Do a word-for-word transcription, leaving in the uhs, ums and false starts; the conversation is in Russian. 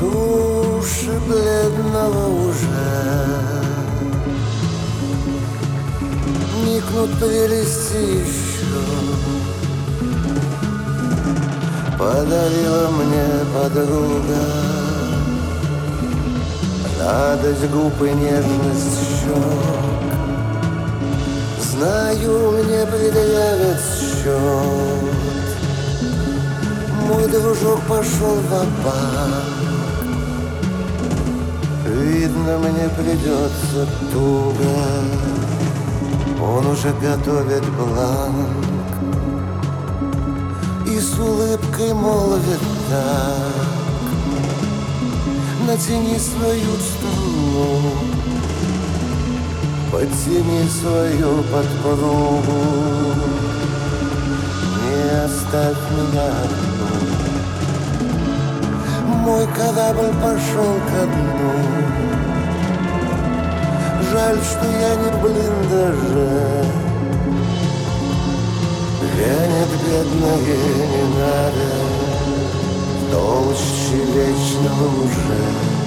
Туши бледного уже никнут прелести еще. Подарила мне подруга радость губ и нежность щек. Знаю, мне предъявят счет. Мой дружок пошел ва-банк. Видно, мне придется туго. Он уже готовит бланк и с улыбкой молвит так: натяни свою струну, подтяни свою подпругу, не оставь меня одну. Мой корабль пошел ко дну. Жаль, что я не блиндаже. Вянет бедное не надо в толще вечного уже.